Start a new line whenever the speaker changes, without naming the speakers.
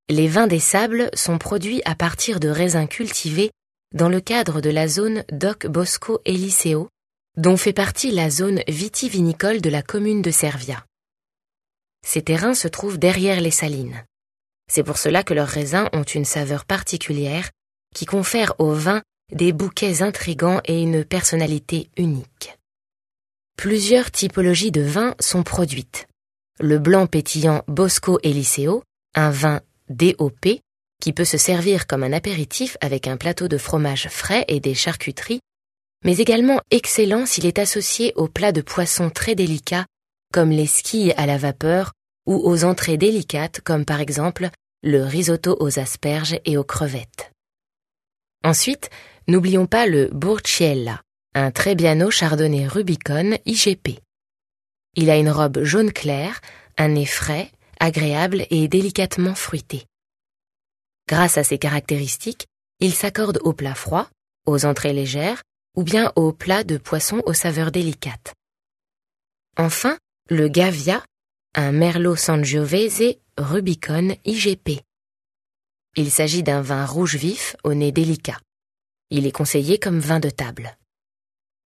Les vins des sables sont produits à partir de raisins cultivés dans le cadre de la zone Doc Bosco Eliseo, dont fait partie la zone vitivinicole de la commune de Cervia. Ces terrains se trouvent derrière les salines. C'est pour cela que leurs raisins ont une saveur particulière qui confère au vin des bouquets intrigants et une personnalité unique. Plusieurs typologies de vins sont produites. Le blanc pétillant Bosco Eliseo, un vin DOP, qui peut se servir comme un apéritif avec un plateau de fromage frais et des charcuteries, mais également excellent s'il est associé aux plats de poissons très délicats comme les squilles à la vapeur ou aux entrées délicates comme par exemple le risotto aux asperges et aux crevettes. Ensuite, n'oublions pas le Burchiella, un Trebbiano chardonnay Rubicon IGP. Il a une robe jaune clair, un nez frais, agréable et délicatement fruité. Grâce à ces caractéristiques, il s'accorde aux plats froids, aux entrées légères ou bien aux plats de poissons aux saveurs délicates. Enfin, le Gavia, un Merlot Sangiovese Rubicon IGP. Il s'agit d'un vin rouge vif au nez délicat. Il est conseillé comme vin de table.